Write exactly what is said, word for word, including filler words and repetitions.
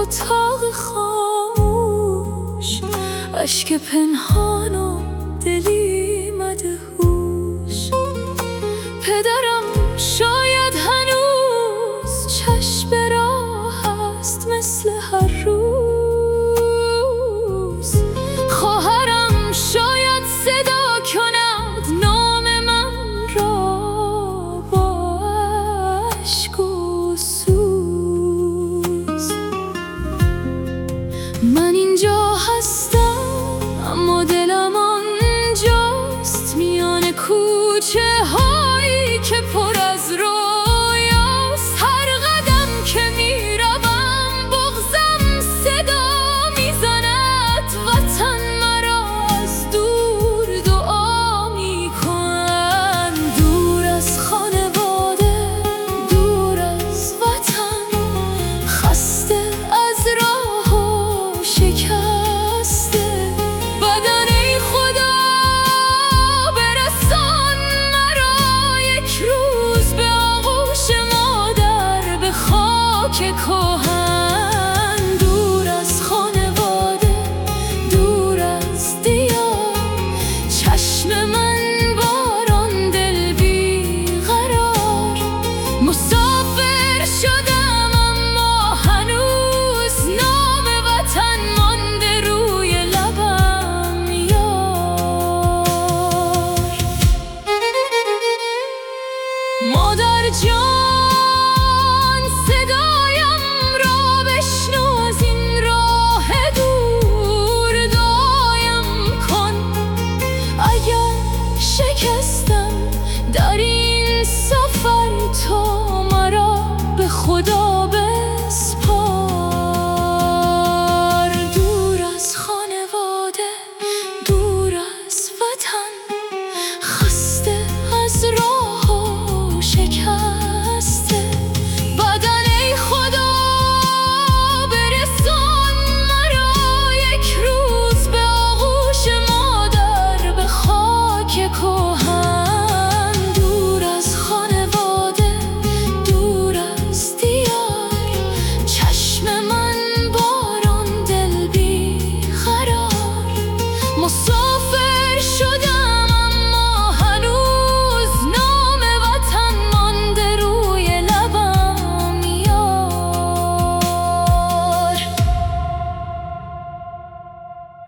اتاق خاموش، اشک پنهان و دلی مدهوش. پدرم شاید هنوز چشم به راه است مثل هر روز. خواهرم شاید صدا کند نام من را با اشک و سوز. من اینجا هستم اما دلم آنجاست، میان کوچه هایی که پر از رویاست. هر قدم که میروم بغضم صدا میزند، وطن مرا از دور دعا میکند. دور از خانواده، دور از وطن، خسته از راه و شکسته. بدن ای خدا برسان مرا یک روز به آغوش مادر، به خاک کهن. دور از خانواده، دور از دیار، چشم من باران، دل بیقرار. مسافر شدم اما هنوز نام وطن مانده روی لبم یار. مادر جان